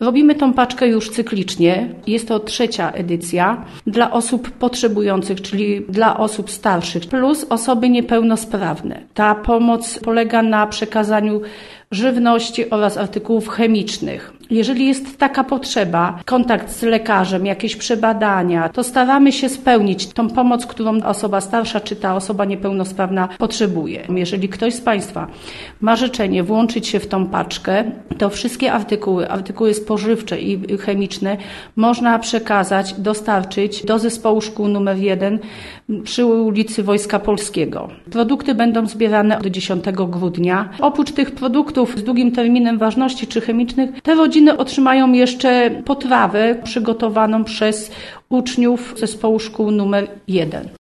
Robimy tą paczkę już cyklicznie. Jest to 3. edycja dla osób potrzebujących, czyli dla osób starszych, plus osoby niepełnosprawne. Ta pomoc polega na przekazaniu żywności oraz artykułów chemicznych. Jeżeli jest taka potrzeba, kontakt z lekarzem, jakieś przebadania, to staramy się spełnić tą pomoc, którą osoba starsza czy ta osoba niepełnosprawna potrzebuje. Jeżeli ktoś z Państwa ma życzenie włączyć się w tą paczkę, to wszystkie artykuły spożywcze i chemiczne można przekazać, dostarczyć do zespołu szkół nr 1 przy ulicy Wojska Polskiego. Produkty będą zbierane do 10 grudnia. Oprócz tych produktów z długim terminem ważności czy chemicznych, te rodziny otrzymają jeszcze potrawę przygotowaną przez uczniów zespołu szkół nr 1.